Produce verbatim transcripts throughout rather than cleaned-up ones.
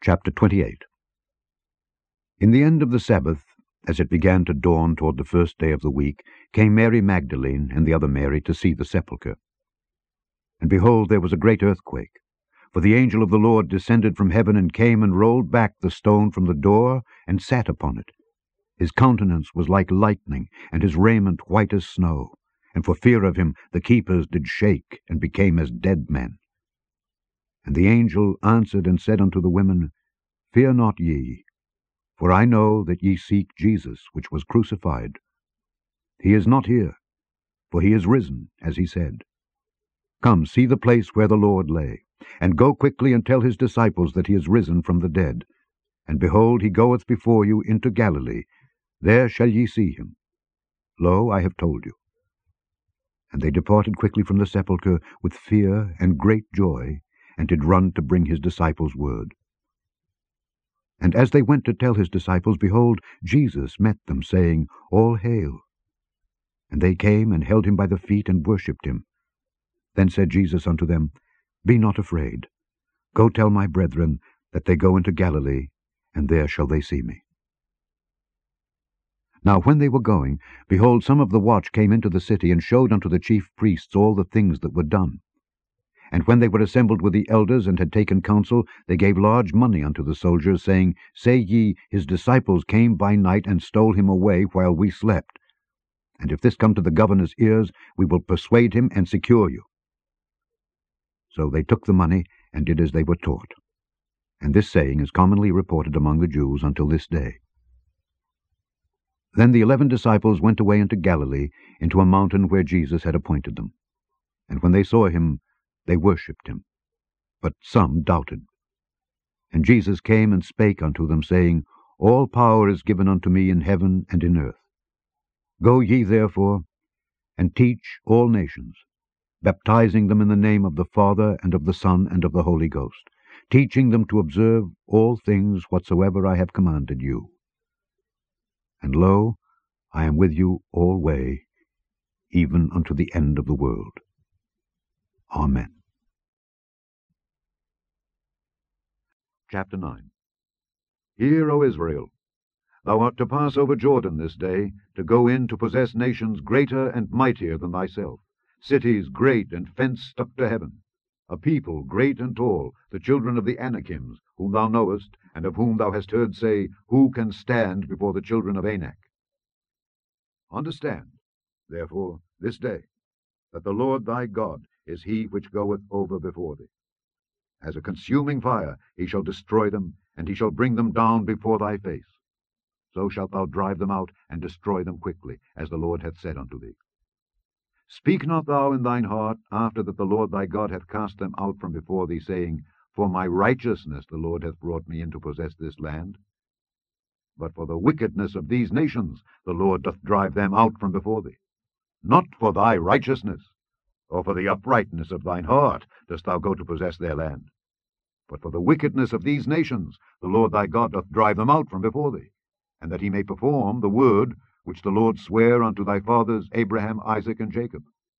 Chapter twenty-eight. In the end of the Sabbath, as it began to dawn toward the first day of the week, came Mary Magdalene and the other Mary to see the sepulchre. And behold, there was a great earthquake, for the angel of the Lord descended from heaven and came and rolled back the stone from the door and sat upon it. His countenance was like lightning, and his raiment white as snow. And for fear of him the keepers did shake, and became as dead men. And the angel answered and said unto the women, Fear not ye, for I know that ye seek Jesus, which was crucified. He is not here, for he is risen, as he said. Come, see the place where the Lord lay, and go quickly and tell his disciples that he is risen from the dead. And behold, he goeth before you into Galilee. There shall ye see him. Lo, I have told you. And they departed quickly from the sepulchre with fear and great joy, and did run to bring his disciples word. And as they went to tell his disciples, behold, Jesus met them, saying, All hail. And they came and held him by the feet and worshipped him. Then said Jesus unto them, Be not afraid. Go tell my brethren that they go into Galilee, and there shall they see me. Now when they were going, behold, some of the watch came into the city, and showed unto the chief priests all the things that were done. And when they were assembled with the elders, and had taken counsel, they gave large money unto the soldiers, saying, Say ye, his disciples came by night, and stole him away while we slept. And if this come to the governor's ears, we will persuade him, and secure you. So they took the money, and did as they were taught. And this saying is commonly reported among the Jews until this day. Then the eleven disciples went away into Galilee, into a mountain where Jesus had appointed them. And when they saw him, they worshipped him, but some doubted. And Jesus came and spake unto them, saying, All power is given unto me in heaven and in earth. Go ye therefore, and teach all nations, baptizing them in the name of the Father, and of the Son, and of the Holy Ghost, teaching them to observe all things whatsoever I have commanded you. And lo, I am with you alway, even unto the end of the world. Amen. Chapter nine. Hear, O Israel, thou art to pass over Jordan this day, to go in to possess nations greater and mightier than thyself, cities great and fenced up to heaven, a people great and tall, the children of the Anakims, whom thou knowest, and of whom thou hast heard say, Who can stand before the children of Anak? Understand, therefore, this day, that the Lord thy God is he which goeth over before thee. As a consuming fire he shall destroy them, and he shall bring them down before thy face. So shalt thou drive them out, and destroy them quickly, as the Lord hath said unto thee. Speak not thou in thine heart, after that the Lord thy God hath cast them out from before thee, saying, For my righteousness the Lord hath brought me in to possess this land. But for the wickedness of these nations the Lord doth drive them out from before thee. Not for thy righteousness, or for the uprightness of thine heart dost thou go to possess their land. But for the wickedness of these nations the Lord thy God doth drive them out from before thee, and that he may perform the word which the Lord sware unto thy fathers Abraham, Isaac, and Jacob.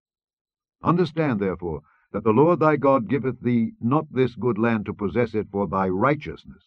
Understand, therefore, that the Lord thy God giveth thee not this good land to possess it for thy righteousness,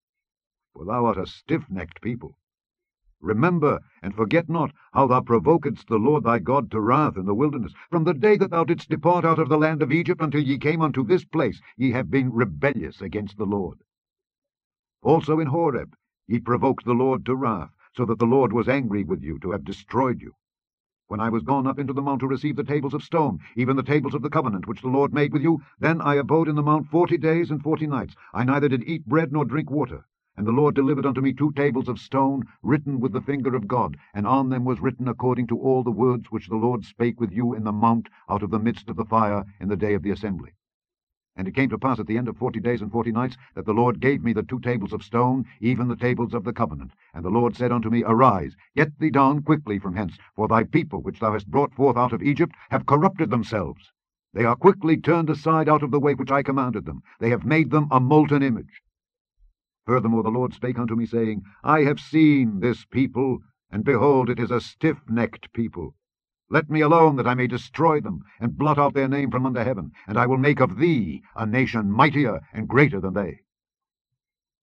for thou art a stiff-necked people. Remember, and forget not, how thou provokedst the Lord thy God to wrath in the wilderness. From the day that thou didst depart out of the land of Egypt until ye came unto this place, ye have been rebellious against the Lord. Also in Horeb ye provoked the Lord to wrath, so that the Lord was angry with you to have destroyed you. When I was gone up into the mount to receive the tables of stone, even the tables of the covenant which the Lord made with you, then I abode in the mount forty days and forty nights. I neither did eat bread nor drink water. And the Lord delivered unto me two tables of stone, written with the finger of God, and on them was written according to all the words which the Lord spake with you in the mount out of the midst of the fire in the day of the assembly. And it came to pass at the end of forty days and forty nights, that the Lord gave me the two tables of stone, even the tables of the covenant. And the Lord said unto me, Arise, get thee down quickly from hence, for thy people which thou hast brought forth out of Egypt have corrupted themselves. They are quickly turned aside out of the way which I commanded them. They have made them a molten image. Furthermore the Lord spake unto me, saying, I have seen this people, and behold, it is a stiff-necked people. Let me alone, that I may destroy them, and blot out their name from under heaven, and I will make of thee a nation mightier and greater than they.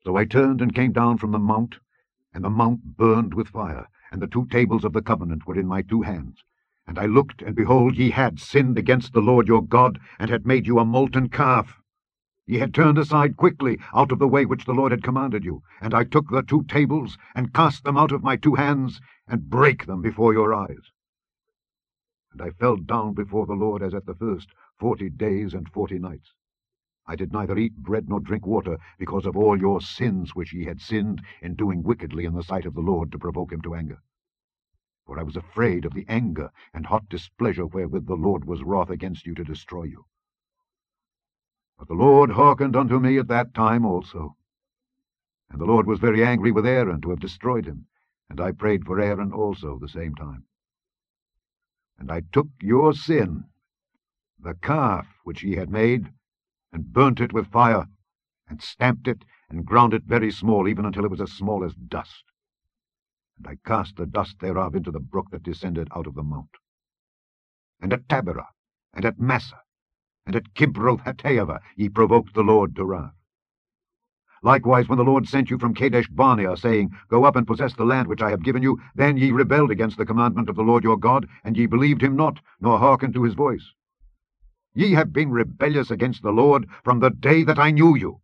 So I turned and came down from the mount, and the mount burned with fire, and the two tables of the covenant were in my two hands. And I looked, and behold, ye had sinned against the Lord your God, and had made you a molten calf. Ye had turned aside quickly out of the way which the Lord had commanded you. And I took the two tables, and cast them out of my two hands, and brake them before your eyes. And I fell down before the Lord as at the first, forty days and forty nights. I did neither eat bread nor drink water, because of all your sins which ye had sinned in doing wickedly in the sight of the Lord, to provoke him to anger. For I was afraid of the anger and hot displeasure wherewith the Lord was wroth against you to destroy you. But the Lord hearkened unto me at that time also. And the Lord was very angry with Aaron to have destroyed him, and I prayed for Aaron also the same time. And I took your sin, the calf which ye had made, and burnt it with fire, and stamped it, and ground it very small, even until it was as small as dust. And I cast the dust thereof into the brook that descended out of the mount. And at Taberah, and at Massa, and at Kibroth-Hattaavah ye provoked the Lord to wrath. Likewise, when the Lord sent you from Kadesh Barnea, saying, Go up and possess the land which I have given you, then ye rebelled against the commandment of the Lord your God, and ye believed him not, nor hearkened to his voice. Ye have been rebellious against the Lord from the day that I knew you.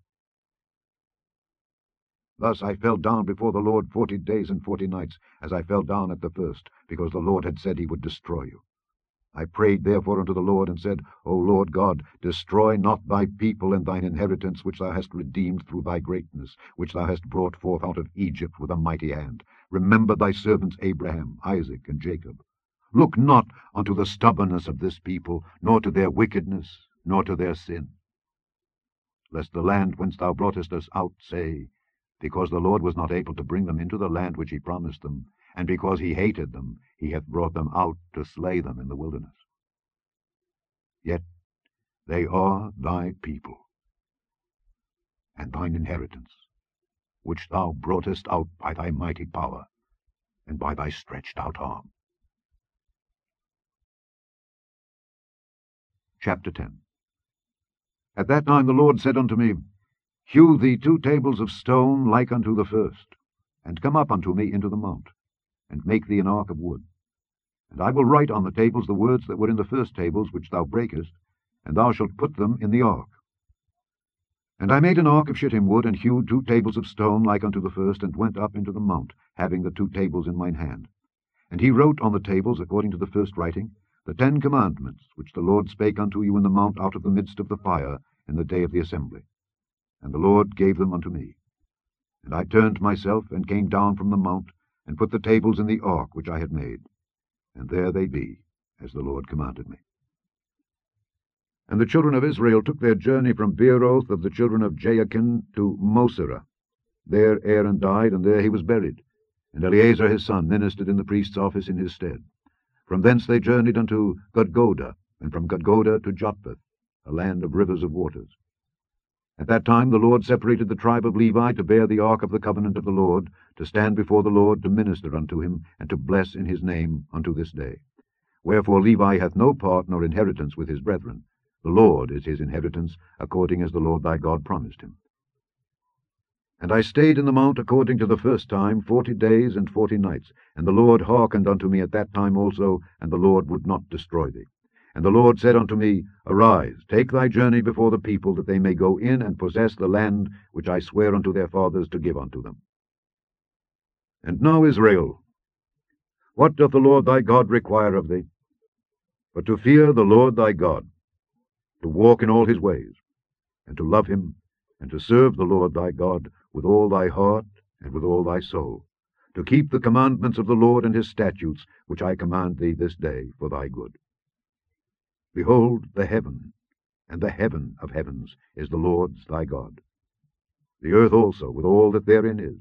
Thus I fell down before the Lord forty days and forty nights, as I fell down at the first, because the Lord had said he would destroy you. I prayed therefore unto the Lord, and said, O Lord God, destroy not thy people and thine inheritance, which thou hast redeemed through thy greatness, which thou hast brought forth out of Egypt with a mighty hand. Remember thy servants Abraham, Isaac, and Jacob. Look not unto the stubbornness of this people, nor to their wickedness, nor to their sin. Lest the land whence thou broughtest us out say, Because the Lord was not able to bring them into the land which he promised them, and because he hated them, he hath brought them out to slay them in the wilderness. Yet they are thy people, and thine inheritance, which thou broughtest out by thy mighty power, and by thy stretched out arm. Chapter ten. At that time the Lord said unto me, Hew thee two tables of stone like unto the first, and come up unto me into the mount, and make thee an ark of wood. And I will write on the tables the words that were in the first tables which thou breakest, and thou shalt put them in the ark. And I made an ark of shittim wood, and hewed two tables of stone like unto the first, and went up into the mount, having the two tables in mine hand. And he wrote on the tables, according to the first writing, the Ten Commandments, which the Lord spake unto you in the mount out of the midst of the fire, in the day of the assembly. And the Lord gave them unto me. And I turned myself, and came down from the mount, and put the tables in the ark which I had made. And there they be, as the Lord commanded me. And the children of Israel took their journey from Beeroth of the children of Jaakan to Moserah. There Aaron died, and there he was buried. And Eleazar his son ministered in the priest's office in his stead. From thence they journeyed unto Gudgodah, and from Gudgodah to Jotbath, a land of rivers of waters. At that time the Lord separated the tribe of Levi to bear the ark of the covenant of the Lord, to stand before the Lord to minister unto him, and to bless in his name unto this day. Wherefore Levi hath no part nor inheritance with his brethren. The Lord is his inheritance, according as the Lord thy God promised him. And I stayed in the mount according to the first time forty days and forty nights. And the Lord hearkened unto me at that time also, and the Lord would not destroy thee. And the Lord said unto me, Arise, take thy journey before the people, that they may go in and possess the land which I swear unto their fathers to give unto them. And now, Israel, what doth the Lord thy God require of thee? But to fear the Lord thy God, to walk in all his ways, and to love him, and to serve the Lord thy God with all thy heart and with all thy soul, to keep the commandments of the Lord and his statutes, which I command thee this day for thy good. Behold, the heaven, and the heaven of heavens, is the Lord's thy God, the earth also, with all that therein is.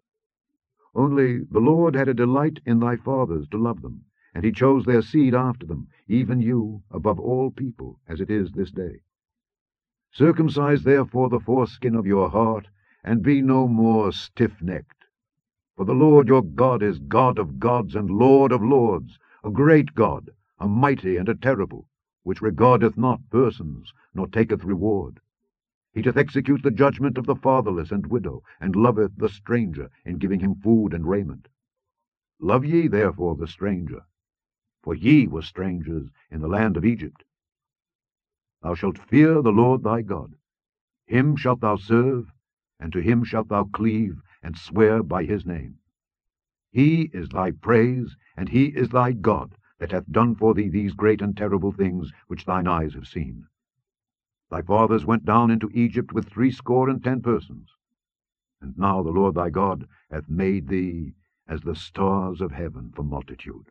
Only the Lord had a delight in thy fathers to love them, and he chose their seed after them, even you, above all people, as it is this day. Circumcise therefore the foreskin of your heart, and be no more stiff-necked. For the Lord your God is God of gods and Lord of lords, a great God, a mighty and a terrible, which regardeth not persons, nor taketh reward. He doth execute the judgment of the fatherless and widow, and loveth the stranger, in giving him food and raiment. Love ye therefore the stranger, for ye were strangers in the land of Egypt. Thou shalt fear the Lord thy God. Him shalt thou serve, and to him shalt thou cleave, and swear by his name. He is thy praise, and he is thy God, that hath done for thee these great and terrible things which thine eyes have seen. Thy fathers went down into Egypt with threescore and ten persons. And now the Lord thy God hath made thee as the stars of heaven for multitude.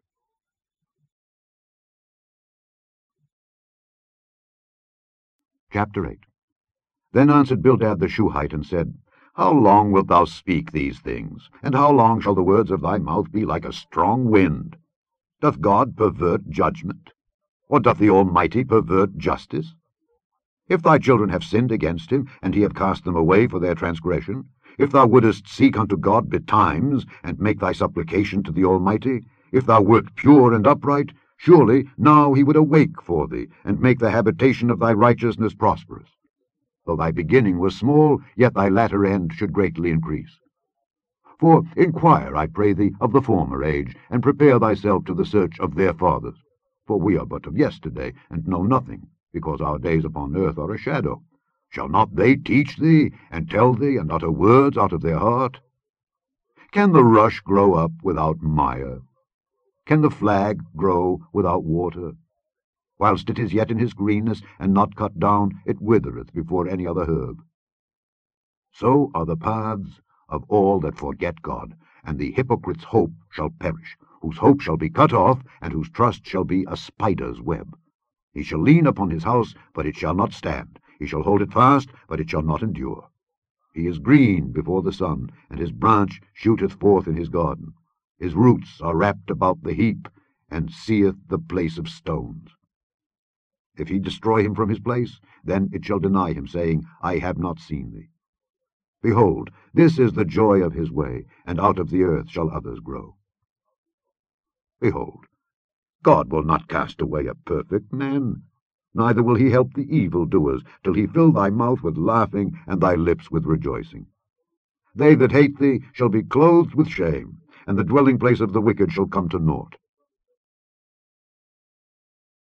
Chapter eight. Then answered Bildad the Shuhite, and said, How long wilt thou speak these things? And how long shall the words of thy mouth be like a strong wind? Doth God pervert judgment? Or doth the Almighty pervert justice? If thy children have sinned against him, and he have cast them away for their transgression, if thou wouldest seek unto God betimes, and make thy supplication to the Almighty, if thou wert pure and upright, surely now he would awake for thee, and make the habitation of thy righteousness prosperous. Though thy beginning was small, yet thy latter end should greatly increase. For inquire, I pray thee, of the former age, and prepare thyself to the search of their fathers. For we are but of yesterday, and know nothing, because our days upon earth are a shadow. Shall not they teach thee, and tell thee, and utter words out of their heart? Can the rush grow up without mire? Can the flag grow without water? Whilst it is yet in his greenness, and not cut down, it withereth before any other herb. So are the paths of all that forget God, and the hypocrite's hope shall perish, whose hope shall be cut off, and whose trust shall be a spider's web. He shall lean upon his house, but it shall not stand. He shall hold it fast, but it shall not endure. He is green before the sun, and his branch shooteth forth in his garden. His roots are wrapped about the heap, and seeth the place of stones. If he destroy him from his place, then it shall deny him, saying, I have not seen thee. Behold, this is the joy of his way, and out of the earth shall others grow. Behold, God will not cast away a perfect man, neither will he help the evildoers, till he fill thy mouth with laughing, and thy lips with rejoicing. They that hate thee shall be clothed with shame, and the dwelling place of the wicked shall come to naught.